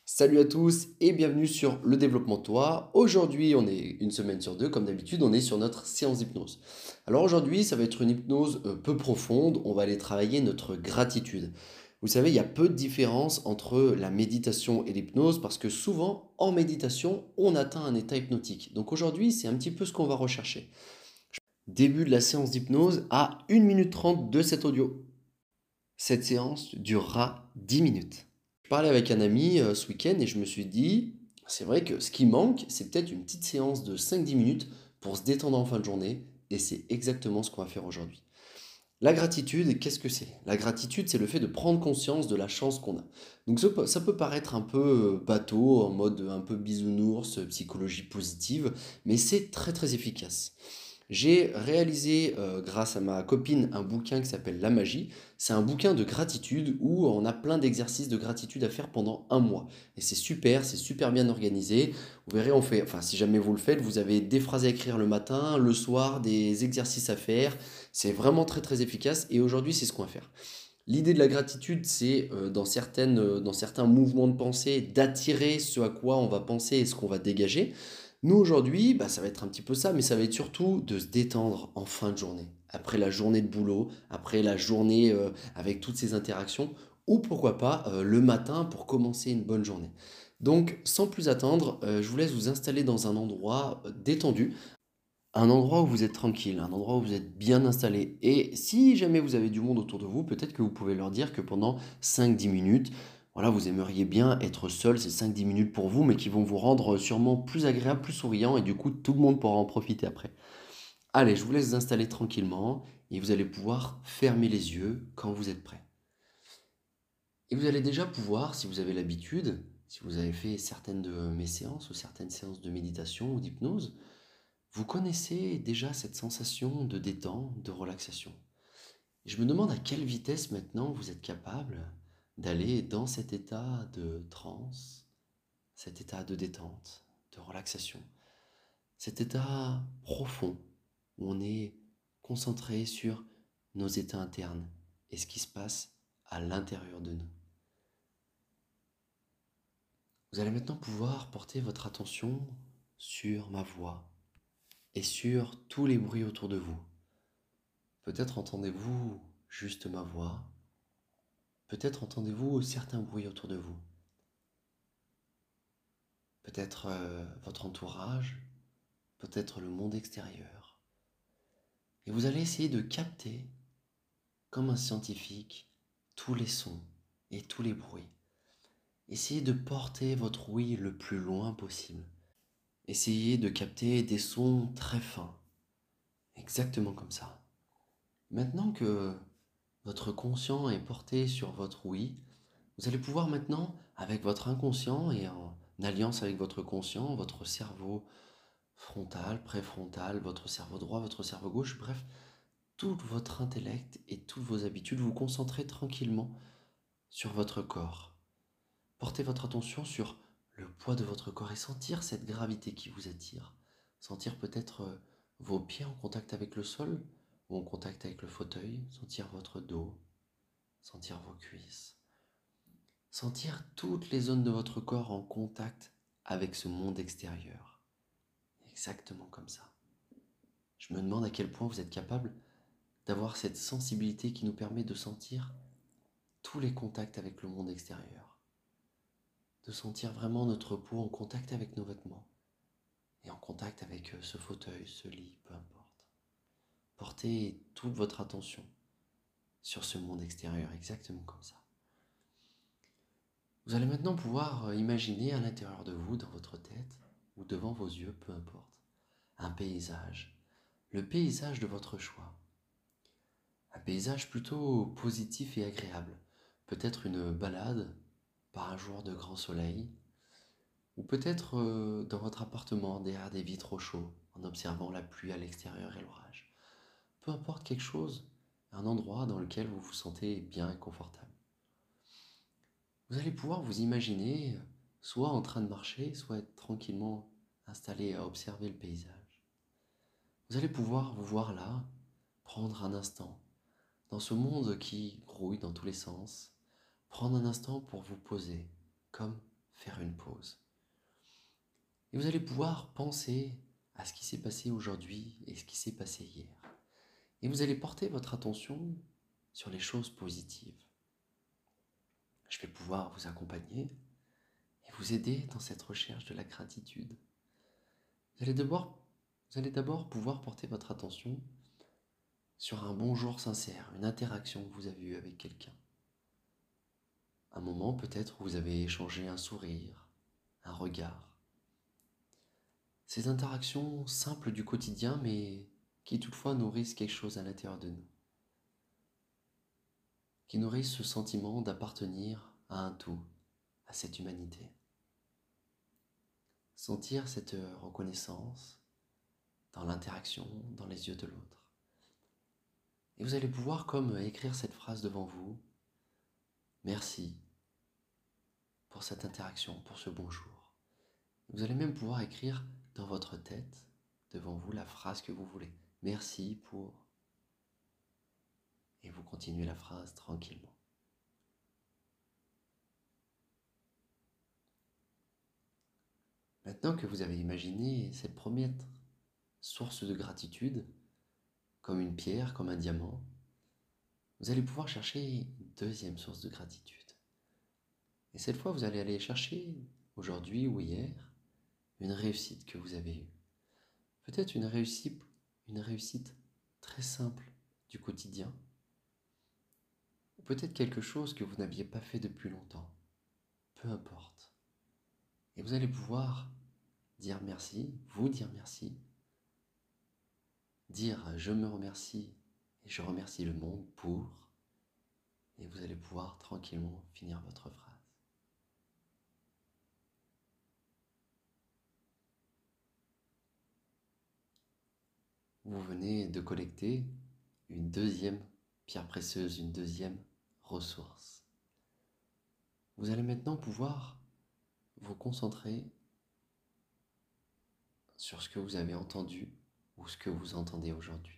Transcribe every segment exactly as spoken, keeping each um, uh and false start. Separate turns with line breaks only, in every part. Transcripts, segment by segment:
Salut à tous et bienvenue sur le développement de toi. Aujourd'hui, on est une semaine sur deux, comme d'habitude, on est sur notre séance d'hypnose. Alors aujourd'hui, ça va être une hypnose euh, peu profonde, on va aller travailler notre gratitude. Vous savez, il y a peu de différence entre la méditation et l'hypnose parce que souvent, en méditation, on atteint un état hypnotique. Donc aujourd'hui, c'est un petit peu ce qu'on va rechercher. Début de la séance d'hypnose à une minute trente de cet audio. Cette séance durera dix minutes. Je parlais avec un ami euh, ce week-end et je me suis dit, c'est vrai que ce qui manque, c'est peut-être une petite séance de cinq dix minutes pour se détendre en fin de journée et c'est exactement ce qu'on va faire aujourd'hui. La gratitude, qu'est-ce que c'est? La gratitude, c'est le fait de prendre conscience de la chance qu'on a. Donc ça peut, ça peut paraître un peu euh, bateau, en mode un peu bisounours, euh, psychologie positive, mais c'est très très efficace. J'ai réalisé, euh, grâce à ma copine, un bouquin qui s'appelle La Magie. C'est un bouquin de gratitude où on a plein d'exercices de gratitude à faire pendant un mois. Et c'est super, c'est super bien organisé. Vous verrez, on fait, enfin, si jamais vous le faites, vous avez des phrases à écrire le matin, le soir, des exercices à faire. C'est vraiment très très efficace. Et aujourd'hui, c'est ce qu'on va faire. L'idée de la gratitude, c'est euh, dans certaines, euh, dans certains mouvements de pensée, d'attirer ce à quoi on va penser et ce qu'on va dégager. Nous, aujourd'hui, bah, ça va être un petit peu ça, mais ça va être surtout de se détendre en fin de journée. Après la journée de boulot, après la journée euh, avec toutes ces interactions, ou pourquoi pas euh, le matin pour commencer une bonne journée. Donc, sans plus attendre, euh, je vous laisse vous installer dans un endroit euh, détendu, un endroit où vous êtes tranquille, un endroit où vous êtes bien installé. Et si jamais vous avez du monde autour de vous, peut-être que vous pouvez leur dire que pendant cinq dix minutes, voilà, vous aimeriez bien être seul ces cinq dix minutes pour vous, mais qui vont vous rendre sûrement plus agréable, plus souriant, et du coup, tout le monde pourra en profiter après. Allez, je vous laisse vous installer tranquillement, et vous allez pouvoir fermer les yeux quand vous êtes prêt. Et vous allez déjà pouvoir, si vous avez l'habitude, si vous avez fait certaines de mes séances ou certaines séances de méditation ou d'hypnose, vous connaissez déjà cette sensation de détente, de relaxation. Et je me demande à quelle vitesse maintenant vous êtes capable d'aller dans cet état de transe, cet état de détente, de relaxation, cet état profond où on est concentré sur nos états internes et ce qui se passe à l'intérieur de nous. Vous allez maintenant pouvoir porter votre attention sur ma voix et sur tous les bruits autour de vous. Peut-être entendez-vous juste ma voix, peut-être entendez-vous certains bruits autour de vous, peut-être euh, votre entourage, peut-être le monde extérieur. Et vous allez essayer de capter, comme un scientifique, tous les sons et tous les bruits. Essayez de porter votre ouïe le plus loin possible. Essayez de capter des sons très fins, exactement comme ça. Maintenant que votre conscient est porté sur votre ouïe, vous allez pouvoir maintenant, avec votre inconscient et en alliance avec votre conscient, votre cerveau frontal, préfrontal, votre cerveau droit, votre cerveau gauche, bref, tout votre intellect et toutes vos habitudes, vous concentrer tranquillement sur votre corps. Portez votre attention sur le poids de votre corps et sentir cette gravité qui vous attire. Sentir peut-être euh, vos pieds en contact avec le sol ou en contact avec le fauteuil, sentir votre dos, sentir vos cuisses. Sentir toutes les zones de votre corps en contact avec ce monde extérieur. Exactement comme ça. Je me demande à quel point vous êtes capable d'avoir cette sensibilité qui nous permet de sentir tous les contacts avec le monde extérieur. De sentir vraiment notre peau en contact avec nos vêtements et en contact avec ce fauteuil, ce lit, peu importe. Portez toute votre attention sur ce monde extérieur, exactement comme ça. Vous allez maintenant pouvoir imaginer à l'intérieur de vous, dans votre tête, ou devant vos yeux, peu importe, un paysage, le paysage de votre choix. Un paysage plutôt positif et agréable, peut-être une balade par un jour de grand soleil, ou peut-être euh, dans votre appartement derrière des vitres au chaud, en observant la pluie à l'extérieur et l'orage. Peu importe quelque chose, un endroit dans lequel vous vous sentez bien et confortable. Vous allez pouvoir vous imaginer soit en train de marcher, soit être tranquillement installé à observer le paysage. Vous allez pouvoir vous voir là, prendre un instant, dans ce monde qui grouille dans tous les sens, prendre un instant pour vous poser, comme faire une pause. Et vous allez pouvoir penser à ce qui s'est passé aujourd'hui et ce qui s'est passé hier. Et vous allez porter votre attention sur les choses positives. Je vais pouvoir vous accompagner et vous aider dans cette recherche de la gratitude. Vous allez d'abord, vous allez d'abord pouvoir porter votre attention sur un bonjour sincère, une interaction que vous avez eue avec quelqu'un. Un moment peut-être où vous avez échangé un sourire, un regard. Ces interactions simples du quotidien, mais qui toutefois nourrissent quelque chose à l'intérieur de nous. Qui nourrissent ce sentiment d'appartenir à un tout, à cette humanité. Sentir cette reconnaissance dans l'interaction, dans les yeux de l'autre. Et vous allez pouvoir comme écrire cette phrase devant vous. Merci pour cette interaction, pour ce bonjour. Vous allez même pouvoir écrire dans votre tête, devant vous, la phrase que vous voulez. Merci pour... Et vous continuez la phrase tranquillement. Maintenant que vous avez imaginé cette première source de gratitude, comme une pierre, comme un diamant, vous allez pouvoir chercher une deuxième source de gratitude. Et cette fois, vous allez aller chercher, aujourd'hui ou hier, une réussite que vous avez eue. Peut-être une réussite, une réussite très simple du quotidien. Ou peut-être quelque chose que vous n'aviez pas fait depuis longtemps. Peu importe. Et vous allez pouvoir dire merci, vous dire merci, dire je me remercie et je remercie le monde pour, et vous allez pouvoir tranquillement finir votre phrase. Vous venez de collecter une deuxième pierre précieuse, une deuxième ressource. Vous allez maintenant pouvoir vous concentrer sur ce que vous avez entendu ou ce que vous entendez aujourd'hui.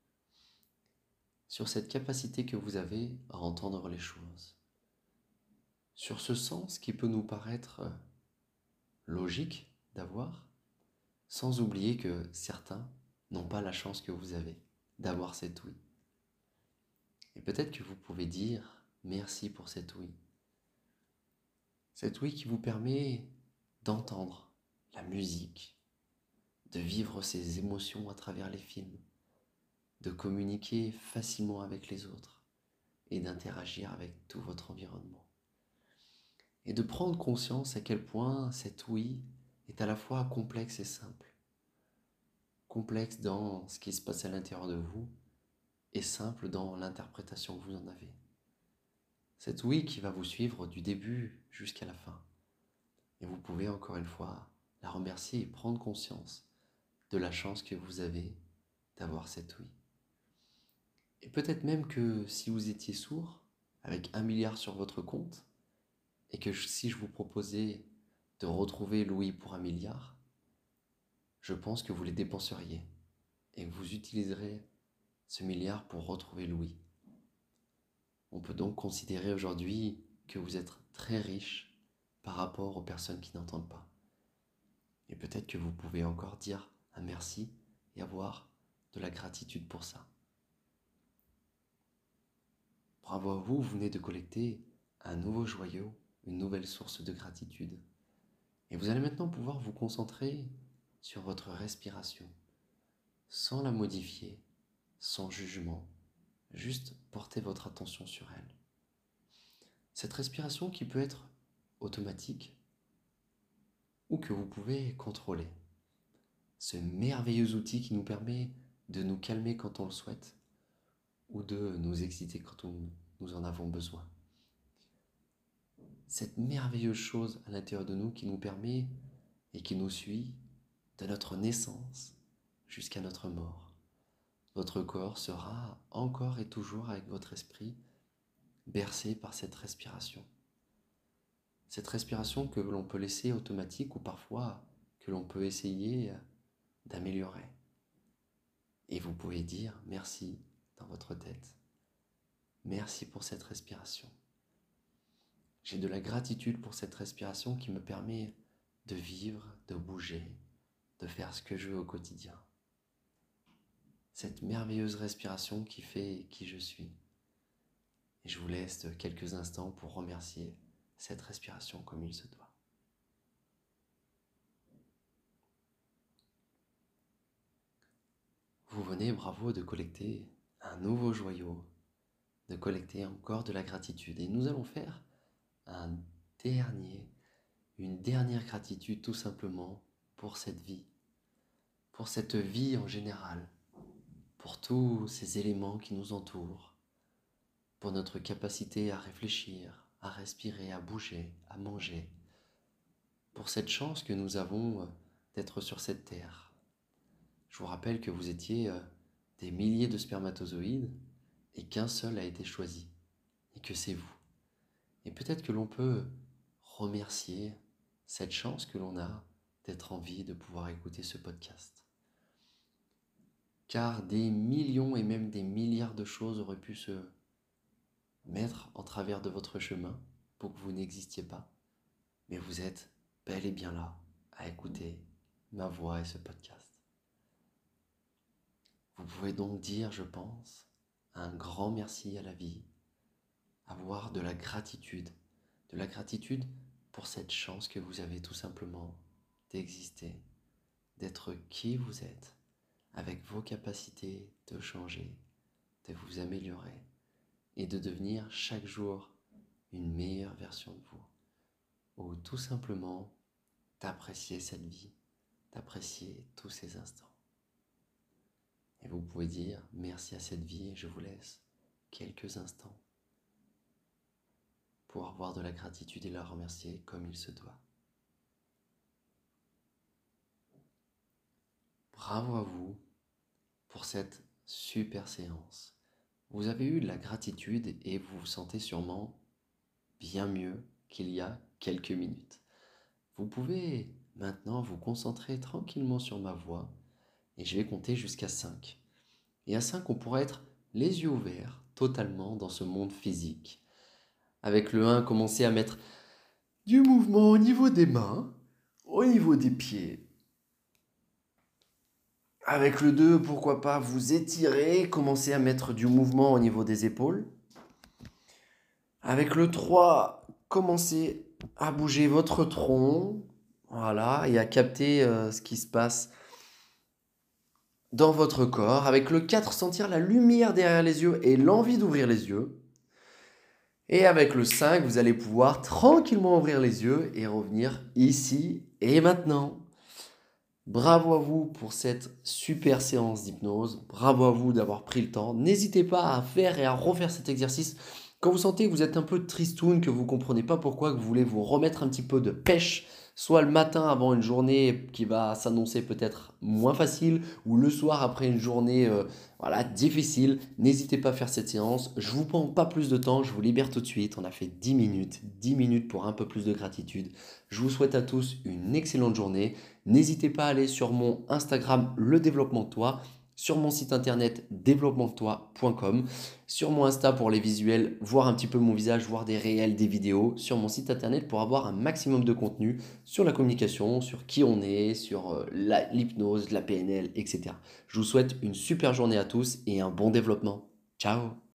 Sur cette capacité que vous avez à entendre les choses. Sur ce sens qui peut nous paraître logique d'avoir, sans oublier que certains n'ont pas la chance que vous avez d'avoir cet oui. Et peut-être que vous pouvez dire merci pour cet oui. Cet oui qui vous permet d'entendre la musique, de vivre ses émotions à travers les films, de communiquer facilement avec les autres et d'interagir avec tout votre environnement. Et de prendre conscience à quel point cet oui est à la fois complexe et simple. Complexe dans ce qui se passe à l'intérieur de vous et simple dans l'interprétation que vous en avez. Cet oui qui va vous suivre du début jusqu'à la fin. Et vous pouvez encore une fois la remercier et prendre conscience de la chance que vous avez d'avoir cet oui. Et peut-être même que si vous étiez sourd, avec un milliard sur votre compte, et que si je vous proposais de retrouver l'ouïe pour un milliard, je pense que vous les dépenseriez et que vous utiliserez ce milliard pour retrouver l'ouïe. On peut donc considérer aujourd'hui que vous êtes très riche par rapport aux personnes qui n'entendent pas. Et peut-être que vous pouvez encore dire un merci et avoir de la gratitude pour ça. Bravo à vous, vous venez de collecter un nouveau joyau, une nouvelle source de gratitude. Et vous allez maintenant pouvoir vous concentrer sur votre respiration, sans la modifier, sans jugement, juste porter votre attention sur elle. Cette respiration qui peut être automatique ou que vous pouvez contrôler. Ce merveilleux outil qui nous permet de nous calmer quand on le souhaite ou de nous exciter quand on, nous en avons besoin. Cette merveilleuse chose à l'intérieur de nous qui nous permet et qui nous suit de notre naissance jusqu'à notre mort. Votre corps sera encore et toujours avec votre esprit bercé par cette respiration. Cette respiration que l'on peut laisser automatique ou parfois que l'on peut essayer d'améliorer. Et vous pouvez dire merci dans votre tête. Merci pour cette respiration. J'ai de la gratitude pour cette respiration qui me permet de vivre, de bouger, de faire ce que je veux au quotidien. Cette merveilleuse respiration qui fait qui je suis. Et je vous laisse quelques instants pour remercier cette respiration comme il se doit. Vous venez, bravo, de collecter un nouveau joyau, de collecter encore de la gratitude. Et nous allons faire un dernier, une dernière gratitude tout simplement pour cette vie, pour cette vie en général, pour tous ces éléments qui nous entourent, pour notre capacité à réfléchir, à respirer, à bouger, à manger, pour cette chance que nous avons d'être sur cette terre. Je vous rappelle que vous étiez des milliers de spermatozoïdes et qu'un seul a été choisi, et que c'est vous. Et peut-être que l'on peut remercier cette chance que l'on a d'être en vie, de pouvoir écouter ce podcast. Car des millions et même des milliards de choses auraient pu se mettre en travers de votre chemin pour que vous n'existiez pas. Mais vous êtes bel et bien là à écouter ma voix et ce podcast. Vous pouvez donc dire, je pense, un grand merci à la vie, avoir de la gratitude, de la gratitude pour cette chance que vous avez tout simplement d'exister, d'être qui vous êtes, avec vos capacités de changer, de vous améliorer et de devenir chaque jour une meilleure version de vous, ou tout simplement d'apprécier cette vie, d'apprécier tous ces instants. Et vous pouvez dire merci à cette vie et je vous laisse quelques instants pour avoir de la gratitude et la remercier comme il se doit. Bravo à vous pour cette super séance. Vous avez eu de la gratitude et vous vous sentez sûrement bien mieux qu'il y a quelques minutes. Vous pouvez maintenant vous concentrer tranquillement sur ma voix et je vais compter jusqu'à cinq. Et à cinq, on pourra être les yeux ouverts totalement dans ce monde physique. Avec le un, commencez à mettre du mouvement au niveau des mains, au niveau des pieds. Avec le deux, pourquoi pas vous étirer, commencez à mettre du mouvement au niveau des épaules. Avec le trois, commencez à bouger votre tronc, voilà, et à capter euh, ce qui se passe dans votre corps. Avec le quatre, sentir la lumière derrière les yeux et l'envie d'ouvrir les yeux. Et avec le cinq, vous allez pouvoir tranquillement ouvrir les yeux et revenir ici et maintenant. Bravo à vous pour cette super séance d'hypnose. Bravo à vous d'avoir pris le temps. N'hésitez pas à faire et à refaire cet exercice. Quand vous sentez que vous êtes un peu tristoun, que vous ne comprenez pas pourquoi, que vous voulez vous remettre un petit peu de pêche, soit le matin avant une journée qui va s'annoncer peut-être moins facile, ou le soir après une journée euh, voilà, difficile, n'hésitez pas à faire cette séance. Je ne vous prends pas plus de temps, je vous libère tout de suite. On a fait dix minutes, dix minutes pour un peu plus de gratitude. Je vous souhaite à tous une excellente journée. N'hésitez pas à aller sur mon Instagram Le Développement de Toi, sur mon site internet développement de toi point com, sur mon Insta pour les visuels, voir un petit peu mon visage, voir des réels, des vidéos, sur mon site internet pour avoir un maximum de contenu sur la communication, sur qui on est, sur l'hypnose, la P N L, et cetera. Je vous souhaite une super journée à tous et un bon développement. Ciao!